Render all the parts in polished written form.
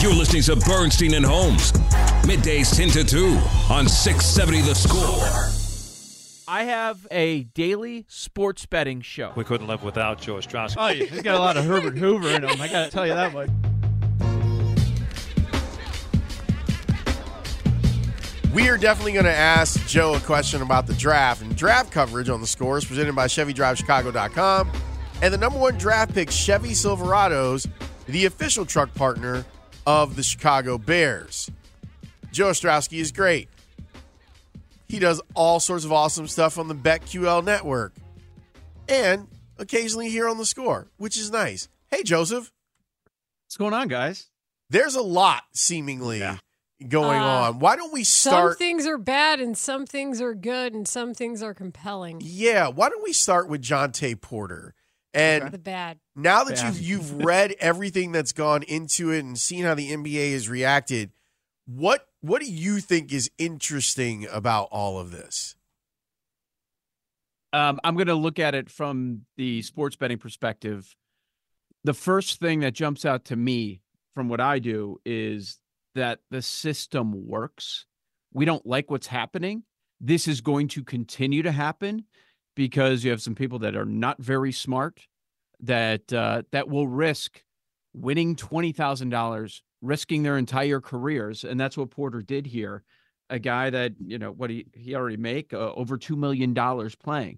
You're listening to Bernstein and Holmes. Middays 10 to 2 on 670 The Score. I have a daily sports betting show. We couldn't live without Joe Ostrowski. Oh, he's got a lot of Herbert Hoover in him. I got to tell you that much. We are definitely going to ask Joe a question about the draft. And draft coverage on The Score is presented by ChevyDriveChicago.com. And the number one draft pick, Chevy Silverados, the official truck partner of the Chicago Bears. Joe Ostrowski is great. He does all sorts of awesome stuff on the BetQL network. And occasionally here on The Score, which is nice. Hey, Joseph. What's going on, guys? There's a lot seemingly going on. Why don't we start? Some things are bad and some things are good and some things are compelling. Yeah, why don't we start with Jontay Porter? And the bad. Now that you've read everything that's gone into it and seen how the NBA has reacted, what do you think is interesting about all of this? I'm going to look at it from the sports betting perspective. The first thing that jumps out to me from what I do is that the system works. We don't like what's happening. This is going to continue to happen because you have some people that are not very smart that will risk winning $20,000, risking their entire careers. And that's what Porter did here. A guy that, what he already make over $2 million playing.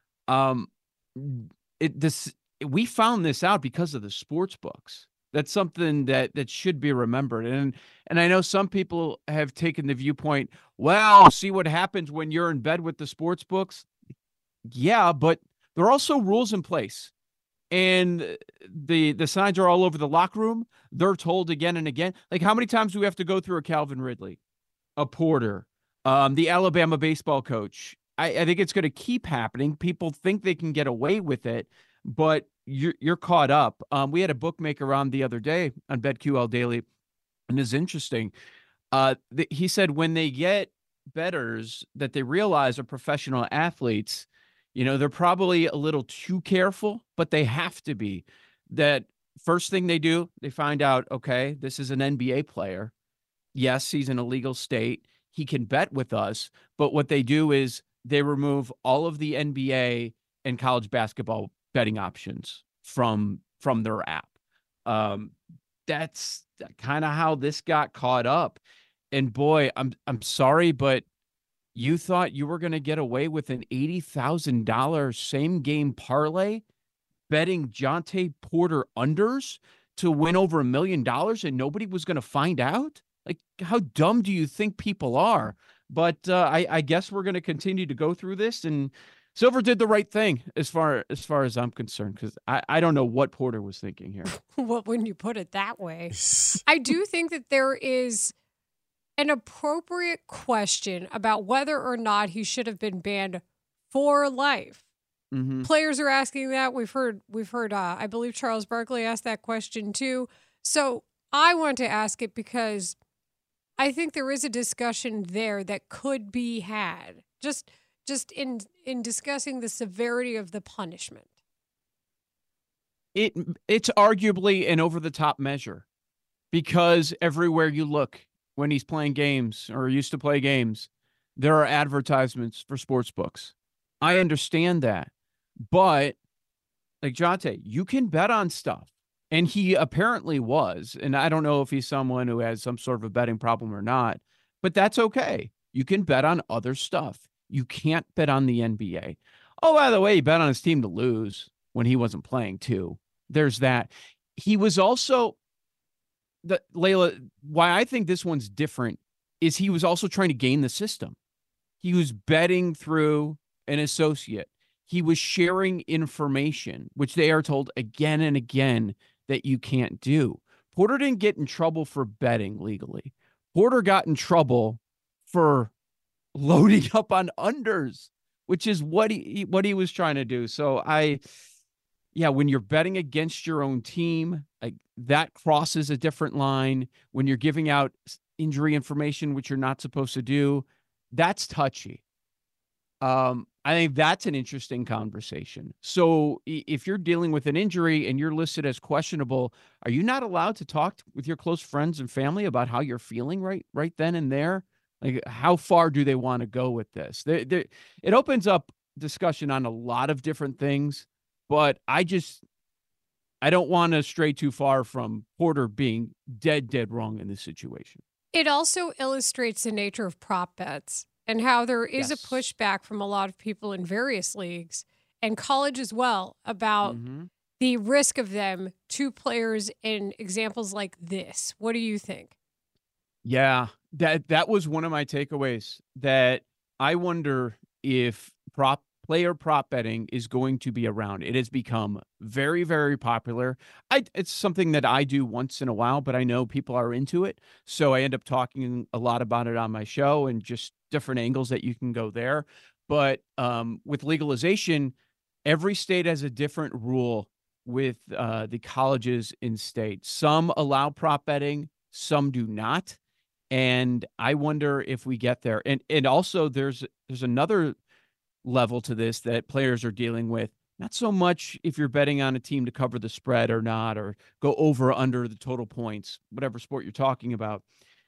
We found this out because of the sports books. That's something that should be remembered. And I know some people have taken the viewpoint, well, see what happens when you're in bed with the sports books. Yeah, but there are also rules in place. And the signs are all over the locker room. They're told again and again. Like, how many times do we have to go through a Calvin Ridley, a Porter, the Alabama baseball coach? I think it's going to keep happening. People think they can get away with it, but you're caught up. We had a bookmaker on the other day on BetQL Daily, and it's interesting. He said when they get bettors that they realize are professional athletes, they're probably a little too careful, but they have to be. That first thing they do, they find out, okay, this is an NBA player. Yes, he's in a legal state. He can bet with us. But what they do is they remove all of the NBA and college basketball betting options from their app. That's kind of how this got caught up. And boy, I'm sorry, but you thought you were going to get away with an $80,000 same game parlay betting Jontay Porter unders to win over $1 million and nobody was going to find out? Like, how dumb do you think people are? But I guess we're going to continue to go through this, and Silver did the right thing as far as I'm concerned, because I don't know what Porter was thinking here. Well, when you put it that way, I do think that there is an appropriate question about whether or not he should have been banned for life. Mm-hmm. Players are asking that. We've heard. I believe Charles Barkley asked that question too. So I want to ask it because I think there is a discussion there that could be had. Just in discussing the severity of the punishment. It's arguably an over-the-top measure because everywhere you look when he's playing games or used to play games, there are advertisements for sports books. I understand that. But, like Jontay, you can bet on stuff. And he apparently was. And I don't know if he's someone who has some sort of a betting problem or not. But that's okay. You can bet on other stuff. You can't bet on the NBA. Oh, by the way, he bet on his team to lose when he wasn't playing, too. There's that. He was also... Layla, why I think this one's different is he was also trying to game the system. He was betting through an associate. He was sharing information, which they are told again and again that you can't do. Porter didn't get in trouble for betting legally. Porter got in trouble for loading up on unders, which is what he was trying to do. So when you're betting against your own team, like that crosses a different line. When you're giving out injury information, which you're not supposed to do, that's touchy. I think that's an interesting conversation. So if you're dealing with an injury and you're listed as questionable, are you not allowed to talk with your close friends and family about how you're feeling right then and there? Like, how far do they want to go with this? It opens up discussion on a lot of different things, but I don't want to stray too far from Porter being dead wrong in this situation. It also illustrates the nature of prop bets and how there is Yes. a pushback from a lot of people in various leagues and college as well about the risk of them to players in examples like this. What do you think? Yeah, that was one of my takeaways, that I wonder if player prop betting is going to be around. It has become very, very popular. It's something that I do once in a while, but I know people are into it. So I end up talking a lot about it on my show and just different angles that you can go there. But with legalization, every state has a different rule with the colleges in state. Some allow prop betting, some do not. And I wonder if we get there. And also there's another level to this that players are dealing with. Not so much if you're betting on a team to cover the spread or not, or go over or under the total points, whatever sport you're talking about.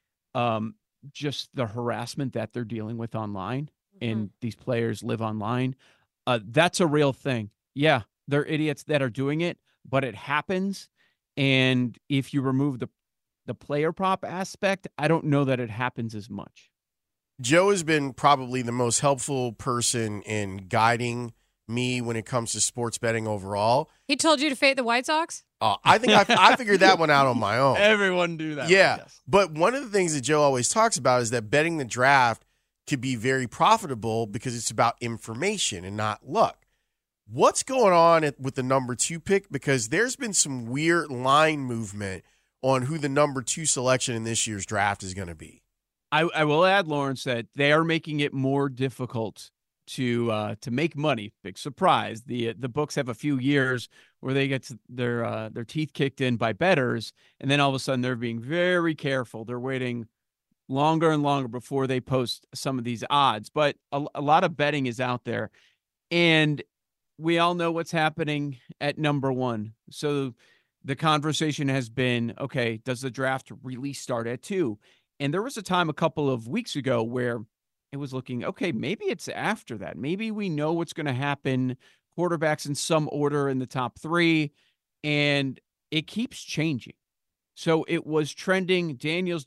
Just the harassment that they're dealing with online, and these players live online. That's a real thing. Yeah, they're idiots that are doing it, but it happens. And if you remove the player prop aspect, I don't know that it happens as much. Joe has been probably the most helpful person in guiding me when it comes to sports betting overall. He told you to fade the White Sox? I think I figured that one out on my own. Everyone do that. Yeah, Yes. but one of the things that Joe always talks about is that betting the draft could be very profitable because it's about information and not luck. What's going on with the number 2 pick? Because there's been some weird line movement on who the number 2 selection in this year's draft is going to be. I will add, Lawrence, that they are making it more difficult to make money. Big surprise. The books have a few years where they get their teeth kicked in by bettors, and then all of a sudden they're being very careful. They're waiting longer and longer before they post some of these odds. But a lot of betting is out there, and we all know what's happening at number 1. So the conversation has been, okay, does the draft really start at 2? And there was a time a couple of weeks ago where it was looking, okay, maybe it's after that. Maybe we know what's going to happen. Quarterbacks in some order in the top 3, and it keeps changing. So it was trending Daniels.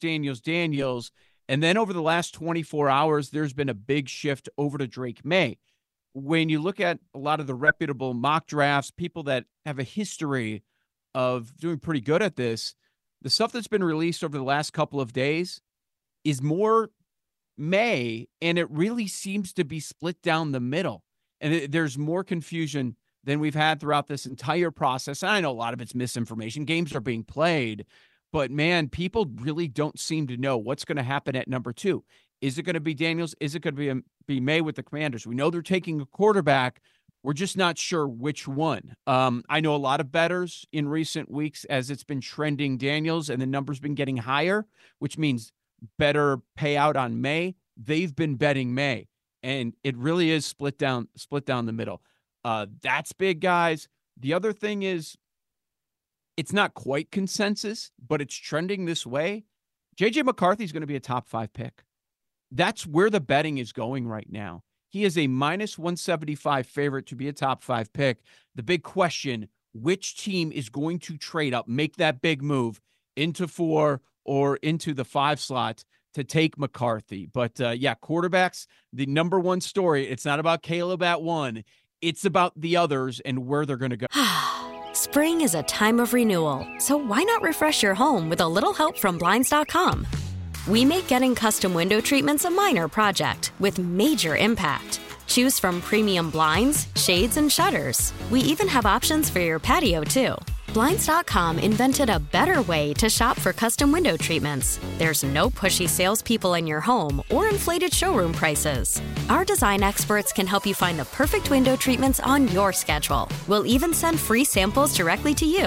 And then over the last 24 hours, there's been a big shift over to Drake May. When you look at a lot of the reputable mock drafts, people that have a history of doing pretty good at this, the stuff that's been released over the last couple of days is more May, and it really seems to be split down the middle. And there's more confusion than we've had throughout this entire process. And I know a lot of it's misinformation. Games are being played, but man, people really don't seem to know what's going to happen at number 2. Is it going to be Daniels? Is it going to be May with the Commanders? We know they're taking a quarterback. We're just not sure which one. I know a lot of bettors in recent weeks as it's been trending Daniels and the number's been getting higher, which means better payout on May. They've been betting May, and it really is split down the middle. That's big, guys. The other thing is it's not quite consensus, but it's trending this way. J.J. McCarthy is going to be a top 5 pick. That's where the betting is going right now. He is a minus 175 favorite to be a top 5 pick. The big question, which team is going to trade up, make that big move into 4 or into the 5 slot to take McCarthy? But yeah, quarterbacks, the number 1 story, it's not about Caleb at 1. It's about the others and where they're going to go. Spring is a time of renewal, so why not refresh your home with a little help from Blinds.com? We make getting custom window treatments a minor project with major impact. Choose from premium blinds, shades, and shutters. We even have options for your patio, too. Blinds.com invented a better way to shop for custom window treatments. There's no pushy salespeople in your home or inflated showroom prices. Our design experts can help you find the perfect window treatments on your schedule. We'll even send free samples directly to you.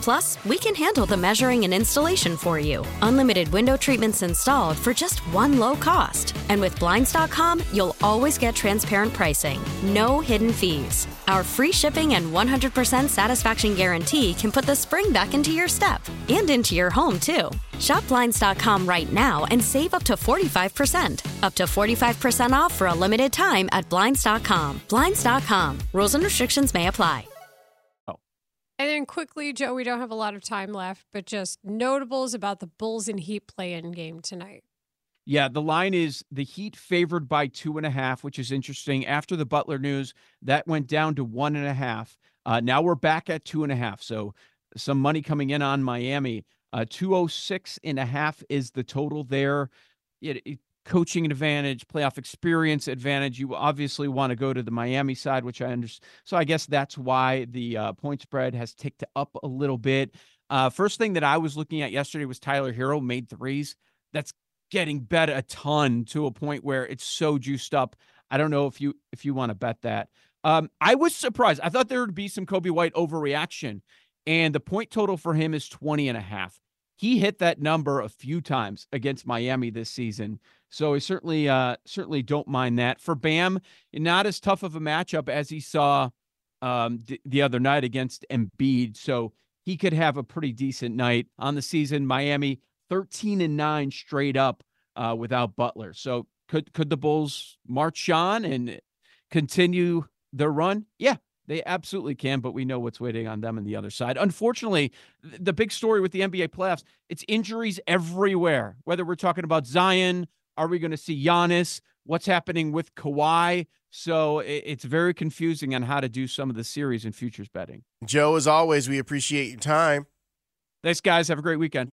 Plus, we can handle the measuring and installation for you. Unlimited window treatments installed for just one low cost. And with Blinds.com, you'll always get transparent pricing, no hidden fees. Our free shipping and 100% satisfaction guarantee can put the spring back into your step and into your home, too. Shop Blinds.com right now and save up to 45%. Up to 45% off for a limited time at Blinds.com. Blinds.com. Rules and restrictions may apply. And then quickly, Joe, we don't have a lot of time left, but just notables about the Bulls and Heat play-in game tonight. Yeah, the line is the Heat favored by 2.5, which is interesting. After the Butler news, that went down to 1.5. Now we're back at 2.5. So some money coming in on Miami. 206.5 is the total there. Coaching advantage, playoff experience advantage. You obviously want to go to the Miami side, which I understand. So I guess that's why the point spread has ticked up a little bit. First thing that I was looking at yesterday was Tyler Hero made threes. That's getting bet a ton to a point where it's so juiced up. I don't know if you want to bet that. I was surprised. I thought there would be some Kobe White overreaction, and the point total for him is 20.5. He hit that number a few times against Miami this season. So I certainly don't mind that. For Bam, not as tough of a matchup as he saw the other night against Embiid. So he could have a pretty decent night on the season. Miami 13-9 straight up without Butler. So could the Bulls march on and continue their run? Yeah, they absolutely can, but we know what's waiting on them on the other side. Unfortunately, the big story with the NBA playoffs, it's injuries everywhere, whether we're talking about Zion, are we going to see Giannis, what's happening with Kawhi? So it's very confusing on how to do some of the series and futures betting. Joe, as always, we appreciate your time. Thanks, guys. Have a great weekend.